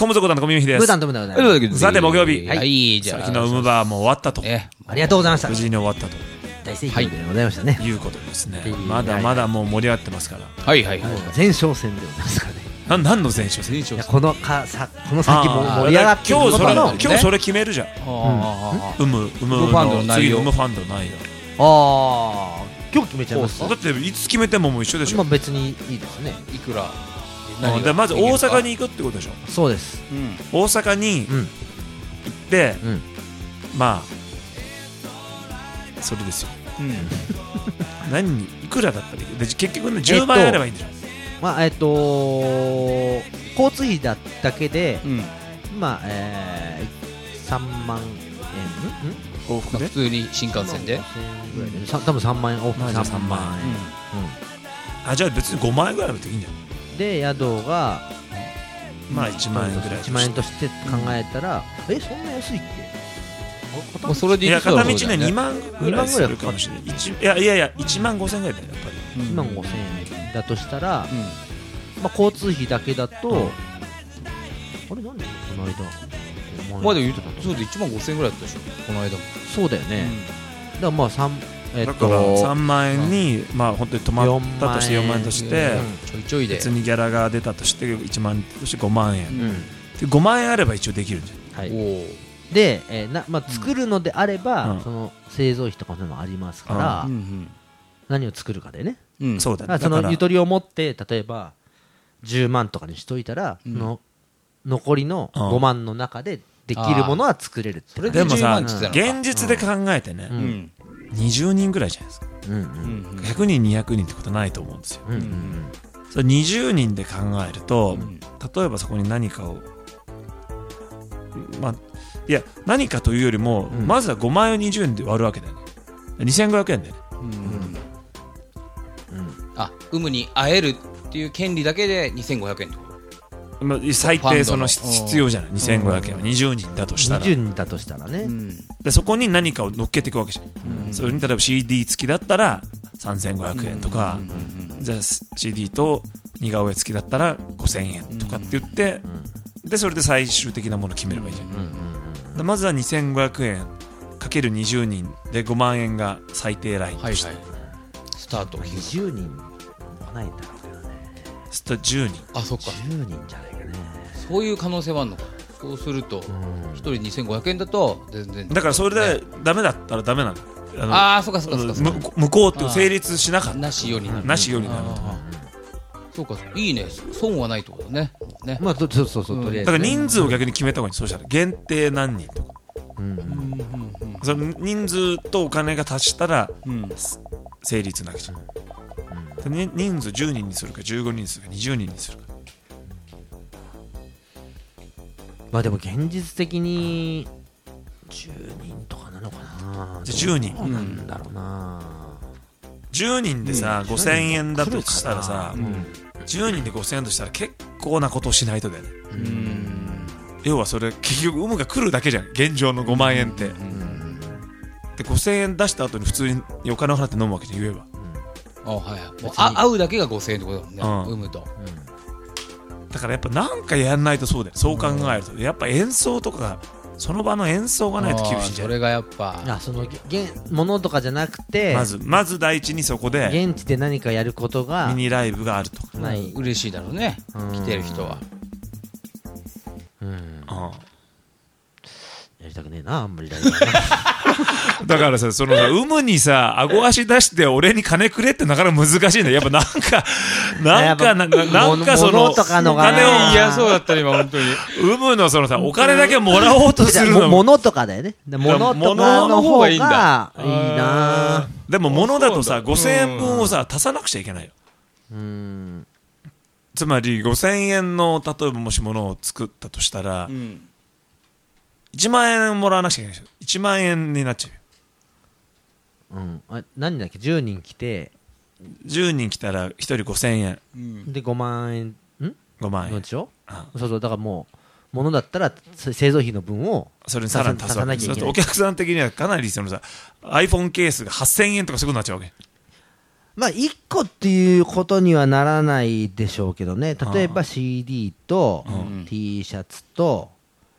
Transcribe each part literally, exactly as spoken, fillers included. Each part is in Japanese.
ム族団の小耳です。 ブータンとムタンでございます。 さて木曜日、 はい、じゃあ昨日ウムバーも終わったと、 えありがとうございました。 無事に終わったと大盛況でございましたね。 いうことですね。 はいまだまだもう盛り上がってますから。 はいはいはい。 もう前哨戦でございますからね。 な何の前哨戦？ 前哨いやこのかさこの先もあー盛り上がってる今日それのの今日それ決めるじゃん。 あウムウムウムファンドのの内容次のウムファンドの内容。 ああ今日決めちゃいますか。 だっていつ決めてももう一緒でしょ。 まあ別にいいですね。 あ、いくらうんでまず大阪に行くってことでしょ。 そうです。 うん大阪にうん行って、 うんまあそれですよ。 うん何にいくらだったらいいで結局ねじゅうまん円あればいいんでしょ。 まあえっと交通費だだけでうんまあえーさんまんえんん往復で普通に新幹線でぐらいでさ多分さんまん円往復まあじゃあさんまん円あじゃあ別にごまん円ぐらいあるといいんじゃない。 で宿がまあいちまん円ぐらいいちまん円として考えたらえそんな安いっけもうそれでいいくらや片道ねそうだよにまんぐらいするかもしれない。いちいやいやいやいちまんごせんぐらいだよやっぱり。 うんいちまんごせんえんだとしたらうんまあ交通費だけだとうんあれなんでこの間まあでも言ってたんだそうでいちまんごせん円ぐらいだったでしょこの間もそうだよねだからまあ三えっだからさとんまん円にまあ本当に泊まったとしてよんまん円としてちょいちょいで別にギャラが出たとしていちまん円としてごまん円うんでごまん円あれば一応できるんじゃん。 はいおおでえーなまあ作るのであればうんその製造費とかそういうのもありますからうん何を作るかでねうんそうだね。 だからそだからのゆとりを持って例えばじゅうまんとかにしといたらうんその残りのうんごまんの中でできるものは作れるってそれでもじゅうまさんって言ってたのか現実で考えてねううんんにじゅうにんぐらいじゃないですか。 うんうんうんひゃくにんにひゃくにんってことないと思うんですよ。 うんうんそれにじゅうにんで考えるとうん例えばそこに何かをまあいや何かというよりもうんまずはごまん円をにじゅうえんで割るわけだよね。にせんごひゃくえんでね。 うんうんあ有無に会えるっていう権利だけでにせんごひゃくえんってことまあ最ファンドの低その必要じゃない。にせんごひゃくえんはにじゅうにんだとしたらにじゅうにんだとしたらねんでそこに何かを乗っけていくわけじゃん。 うんそれに例えば シーディー 付きだったらさんぜんごひゃくえんとか、じゃあ シーディー と似顔絵付きだったらごせんえんとかって言って、でそれで最終的なものを決めればいいじゃん。 うんうんでまずはにせんごひゃくえんかけるにじゅうにんでごまん円が最低ラインとして、 はいはいスタートうんにじゅうにんもないだろうけどねスタじゅうにんあそっかじゅうにんじゃないかねそういう可能性はあるのかそうするとうんひとりにせんごひゃくえんだと全然だからそれでダメだったらダメなの。あのああそっかそっかそっかそっかむ向こうって成立しなかった。 なしようになるなしようになると。 あーそうかいいね損はないってことねねまあそうそうそううんとりあえずだから人数を逆に決めた方がいい。そうしたら限定何人とか。 うんその人数とお金が達したらうん成立なわけじゃん。でに人数じゅうにんにするかじゅうごにんにするかにじゅうにんにするか。 まあでも現実的にじゅうにんとかなのかなじゃあじゅうにんどうなんだろうなじゅうにんでさ、ごせんえんだとしたらさ、 うんじゅうにんでごせんえんとしたら結構なことをしないとだよね。 うん要はそれ結局有無が来るだけじゃん。現状のごまん円って。でごせんえん出した後に普通にお金を払って飲むわけじゃん言えば。 あはいはいもうあ会うだけがごせんえんってことだもんねうん産むとだからやっぱなんかやんないとそうだよ。そう考えるとやっぱ演奏とかがその場の演奏がないと厳しいんじゃない。 それがやっぱあそのげものとかじゃなくてまずまず第一にそこで現地で何かやることがミニライブがあるとか。 ない嬉しいだろうねうん来てる人はうんうんやりたくねえなあんまりライブはなだからさ、そのさ、有無にさ、顎足出して俺に金くれってなかなか難しいんだよ。やっぱなんか、なんか、ななんかその、 物とかのおがね金を、 嫌そうだったね今本当に有無のそのさ、お金だけもらおうとするの。 も物とかだよねで物とかの物の方方がいいがいいんだなでも物だとさ、 そうだごせんえん分をさ、足さなくちゃいけないよ。 うんつまりごせんえんの、例えばもし物を作ったとしたらう、んいちまんえんもらわなくちゃいけないでしょ。いちまんえんになっちゃうよ。 うんあ何だっけじゅうにん来てじゅうにん来たらひとりごせんえん。 うんでごまん円んごまん円ので。しょあそうそうだからもう物だったらせ製造費の分をそれにさらに足すわけです。そうするとお客さん的にはかなりそのさ、iPhone ケースがはっせんえんとかそういうことになっちゃうわけ。 まあいっこっていうことにはならないでしょうけどね、例えば シーディー とうん T シャツと、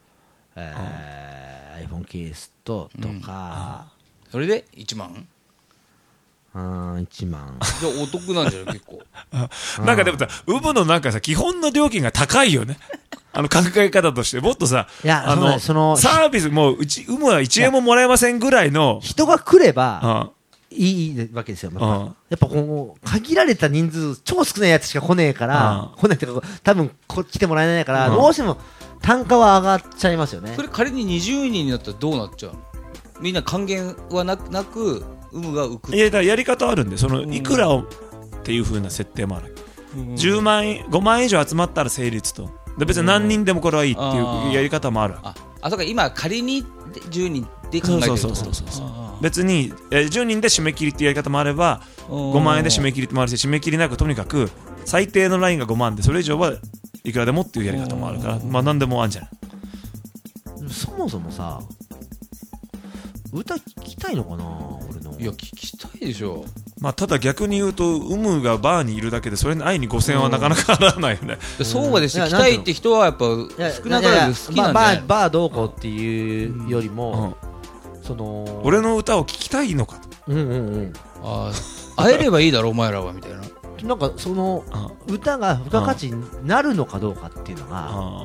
えー、iPhone ケースととか、 それでいちまんうん、いちまん。 じゃあお得なんじゃない結構。 なんかでもさ、ウブのなんかさ、基本の料金が高いよね。あの考え方として、もっとさ、 いやあの、 そうねそのサービス、もう、うち、ウムはいちえんももらえませんぐらいの、 人が来ればあいいわけですよ。やっぱうんやっぱこう限られた人数、超少ないやつしか来ねえから、来ないっていうか、多分こ来てもらえないから、 うんどうしても単価は上がっちゃいますよねそ。れ仮ににじゅうにんになったらどうなっちゃうの？みんな還元はなくなく有無が浮く。 いや、だからやり方あるんで、その、いくらを、っていう風な設定もある。 うんじゅうまん円、ごまん円以上集まったら成立と。で別に何人でもこれはいいってあいうーやり方もある。 あ、あ、そうか、今仮にじゅうにんで考えてるそうそうそうそうそうあー別に、えーじゅうにんで締め切りっていうやり方もあれば、ごまん円で締め切りってもあるし、締め切りなくとにかく最低のラインがごまんでそれ以上はいくらでもっていうやり方もあるから、まあ何でもあるんじゃない。 そもそもさ、歌聞きたいのかな、俺の。 いや、聞きたいでしょ。 まあただ逆に言うと、ウムがバーにいるだけでそれに会いにごせんえんはなかなか払わないよね。 で相場でしていや聞きたいって人はやっぱいや少なからず好きなんじゃないの？ バーバーどうこうっていうよりうも、 ん、 その俺の歌を聞きたいのかと。 うんうんうんあー会えればいいだろお前らはみたいな。 なんかそのあ歌が付加価値になるのかどうかっていうのが、 あ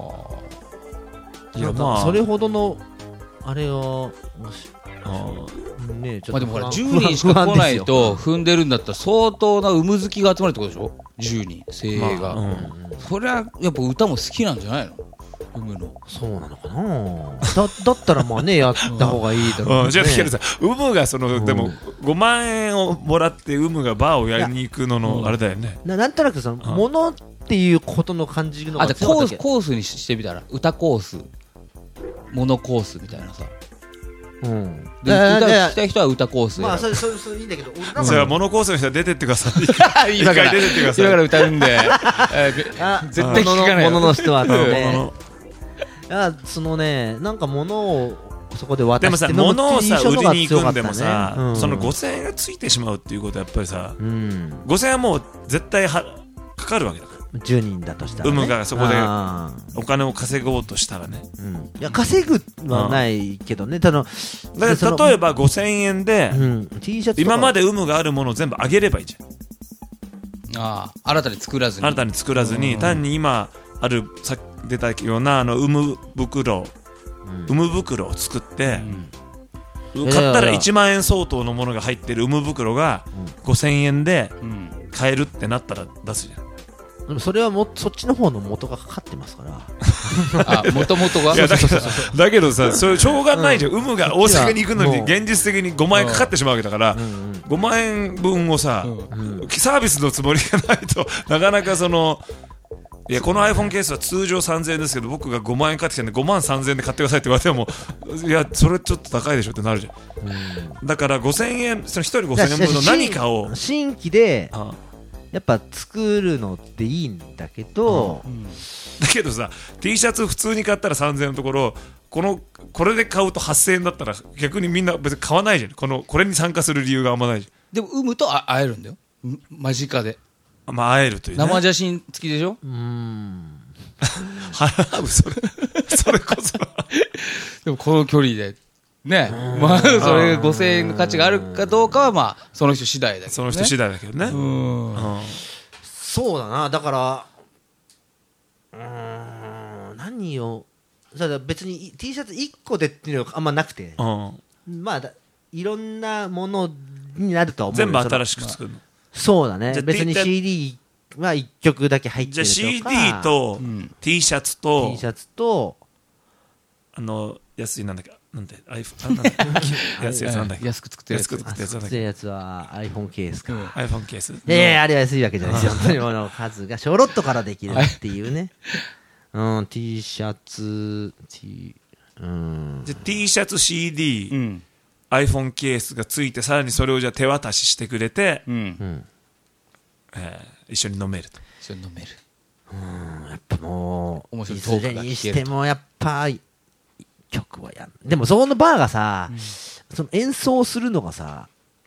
あいやなんかまあそれほどのあれをあねちょっとまあでもほら不安じゅうにんしか来ない不と踏んでるんだったら相当な産む好きが集まるってことでしょ？じゅうにん精鋭が、 まあうん安ですようんそれはやっぱ歌も好きなんじゃないの？産むの。 そうなのかなだだったらまあねやった方がいいだろうねうん、じゃあだけどさ、ウムがその、 うんでもごまん円をもらってウムがバーをやりに行くののあれだよね。 ななんとなくそのものっていうことの感じのがあ、じゃあコース強かったっけコースにしてみたら歌コースモノコースみたいなさ。 うんでいやいや歌聞きたい人は歌コースまあ選ぶそれそれそれいいんだけど俺なんかじゃあモノコースの人は出てってください。一今から回出てってください。 今から歌うんでえーあ絶対聞かないよものの人はってうんねものいやそのねなんか物をそこで渡でもさ、 して飲むって物をさ、 いう印象の売りが強かったに行くんでもさ、 ねうんそのごせんえんがついてしまうっていうことはやっぱりさ、 うんごせんえんはもう絶対はかかるわけだから。 じゅうにんだとしたらね有無がそこであお金を稼ごうとしたらね。 ーうんいや稼ぐはないけどねただだから例えばごせんえんで、 うん T シャツとか今まで有無があるものを全部あげればいいじゃん。 ああ新たに作らずに新たに作らずに、単に今ある、さっき出たようなあの、有無袋、有無袋を作って、 んいやいやいや買ったらいちまん円相当のものが入ってる有無袋がごせんえんでうん買えるってなったら出すじゃん。 でもそれはもそっちの方の元がかかってますからあもともとがいやだけどだけどさ、それしょうがないじゃん。有無が大阪に行くのにもう現実的にごまん円かかってしまうわけだからう、んごまん円分をさ、 うんうんサービスのつもりがないとなかなかその、いやこの iPhone ケースは通常さんぜんえんですけど僕がごまん円買ってきたんでごまんさんぜんえんで買ってくださいって言われてもいやそれちょっと高いでしょってなるじゃん。だからごせんえんそのひとりごせんえん分の何かを新規であやっぱ作るのっていいんだけど、 だけどさ T シャツ普通に買ったらさんぜんえんのところこのこれで買うとはっせんえんだったら逆にみんな別に買わないじゃん。このこれに参加する理由があんまないじでも産むとあ会えるんだよん間近でゃん。まあ会えるというね。 生写真付きでしょうーん払うそれそれこそでもこの距離でねまあそれがごせんえんの価値があるかどうかはまあその人次第だけどねその人次第だけどね。 うんうんそうだなだからうーん何をただ別に T シャツいっこでっていうのがあんまなくてうんまあだいろんなものになるとは思うよ全部新ししく作るの。 そうだねじゃあ別に T- シーディー はいっきょくだけ入ってじゃあるとシーデかィー とうん T シャツと T シャツとあの安いなんだっけなんで iPhone あなんだっけ安いやつなんだっけ安く作ってるやつ安く作ったやつなんだっけ作ってるやつは iPhone ケースか、 うん iPhone ケース。 いやいやあれは安いわけじゃないですよ本当にもの数がショロットからできるっていうねうん T シャツ T うんじゃあ T シャツ シーディー、 うん iPhone ケースがついてさらにそれをじゃあ手渡ししてくれて、 うんうんえー一緒に飲めると。 それ飲めるやっぱもう面白いいずれにしてもやっぱ曲はやんでもそこのバーがさ、その演奏するのがさ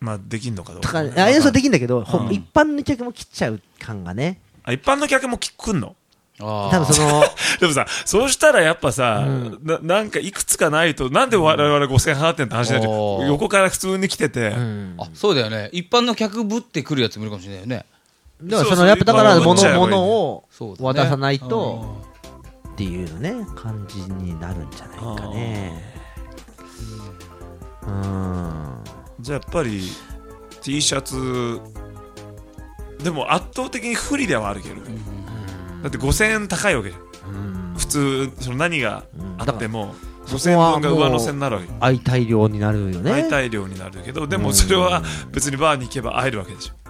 まあできんのかどうとか、 かね、 あ演奏できんだけど、ほうん一般の客も来ちゃう感がね。 あ一般の客も来んの？ あ多分その、 でもさ、そうしたらやっぱさ、 うんななんかいくつかないと、なんで我々ごせんえん払ってんって話になっちゃう。 おー横から普通に来てて、 うんあそうだよね。一般の客ぶってくるやつもいるかもしれないよね。 だからそそうそうのやっぱだから思っちゃえばいいね物物をそうだね渡さないとっていうのね感じになるんじゃないかね。うんじゃあやっぱり T シャツ、でも圧倒的に不利ではあるけど、だってごせんえん高いわけじゃん。 うん普通、その何があっても、 そごせんえんこはもう分が上乗せになるわけ。 相対量になるよね。 大体量になるけど、でもそれは別にバーに行けば会えるわけでしょ。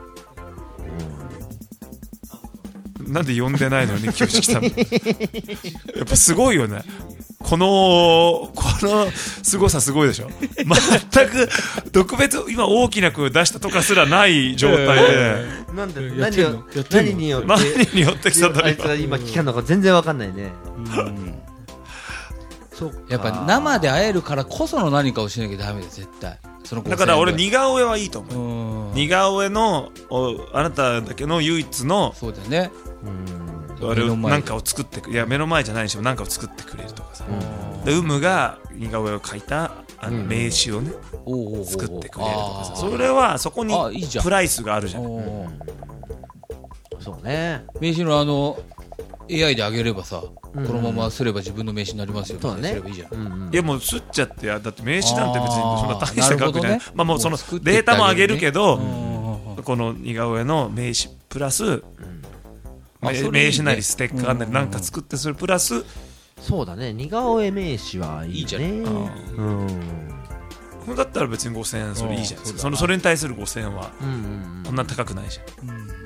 なんで呼んでないのに今日来たの？やっぱすごいよね。この、この凄さすごいでしょ。全く特別、今大きな声出したとかすらない状態で、 なんでやってんの何をやってんの何によって何によってきたんだろうあいつが今聞かんのか全然わかんないね。そっかやっぱ生で会えるからこその何かをしなきゃダメだよ絶対。そのだから俺に似顔絵はいいと思う。似顔絵のおあなただけの唯一のそうだよね。 うんあれ目の前でなんかを作ってくいや目の前じゃないにしてもなんかを作ってくれるとかさ、で有無が似顔絵を描いたあのうん名刺をね、 おうおうおうおう作ってくれるとかさ、 あーそれはそこにあいいじゃんプライスがあるじゃん。 おーそうね。 名刺のあの エーアイ で上げればさ、 うんこのまますれば自分の名刺になりますよそうだねすればいいじゃん。 うんうんいやもうすっちゃってやだって名刺なんて別にそんな大したあー額じゃない、 なるほどねまあもうそのもう作ってデータも上げるけど、 うんこの似顔絵の名刺プラス、名あそれいいね名刺なりステッカーなりなんか作ってそれプラス、 そうだね。似顔絵名刺はいいね。 いいじゃないうん。 だったら別にごせんえんそれいいじゃないですか。 うんそのそれに対するごせんえんはうんうんこんな高くないじゃん。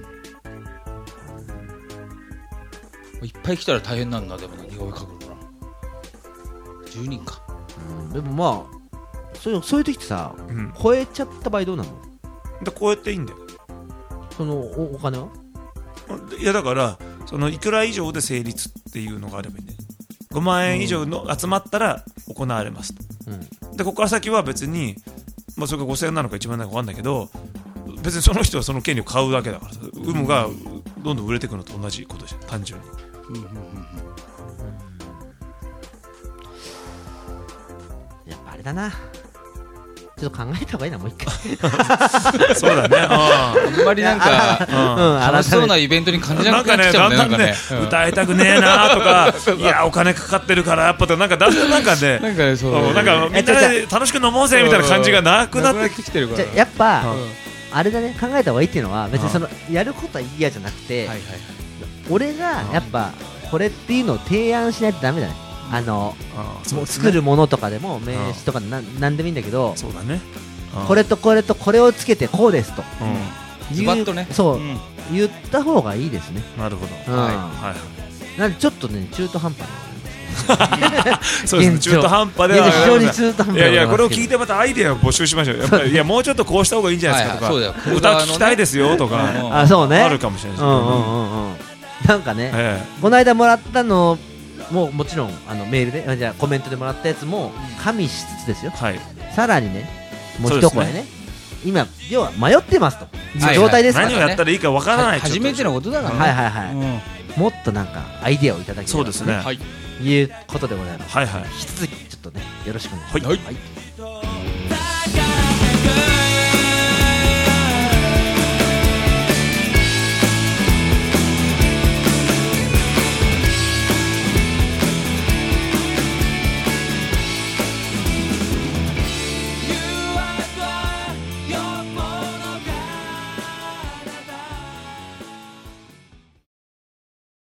いっぱい来たら大変なんだでもな似顔絵描くのかな。じゅうにんか。 うん。でもまあそういうそういう時ってさ、 うん、 超えちゃった場合どうなの？ でこうやっていいんだよ。 そのおお金は？ いやだからそのいくら以上で成立っていうのがあればいいんだよ。ごまんえん以上の集まったら行われますと。 うん。 でここから先は別に、まあ、それがごせんえんなのかいちまん円なのか分かんないけど、別にその人はその権利を買うだけだからさ、有無がどんどん売れていくのと同じことじゃん、単純に。 やっぱあれだな。ちょっと考えた方がいいな、もう一回。 そうだね。 あんまりなんかうん、 楽しそうな改めてイベントに感じななんくなってかね、 きちゃうんだよね。 だんだんね、歌いたくねえなとか、いや、お金かかってるから、やっぱ、なんかだんだんなんかね、 なんかね、そう。 うんなんかみんなで楽しく飲もうぜみたいな感じがなくなってききてるから。 じゃあやっぱ、 うんあれだね、考えた方がいいっていうのは、別にその、やることは嫌じゃなくて、 はいはい。 俺がやっぱ、これっていうのを提案しないとダメだね。あの、 あもう作るものとかでも、名刺とかなんなんでもいいんだけど、 そうだね。 これとこれとこれをつけてこうですと。 うん、 ズバッとね。 そう、 ん言った方がいいですね。 なるほど。 うんはいはい。 なんでちょっとね、中途半端な。 そうですね、 現状中途半端では非常に中途半端いやいや、これをい聞いてまたアイデアを募集しましょう。やっぱりいや、もうちょっとこうした方がいいんじゃないですかとか、 はいはいそうだよ歌聞きたいですよとか、 うんあ、そうね。 あるかもしれないですけど、 うんうんうんうん。なんかね、 えこの間もらったのももちろんあのメールで、あじゃあコメントでもらったやつも加味しつつですよ。 えはい。 さらにね、もうそうですね一声ね。今要は迷ってますとはい状態ですから何をやったらいいかわからない。 初めてのことだからね。 はいはいはい。 うんもっとなんかアイデアをいただきそうですね。 はい。 いうことでございます。 はいはい。 引き続きちょっとねよろしくお願いします。 はいはい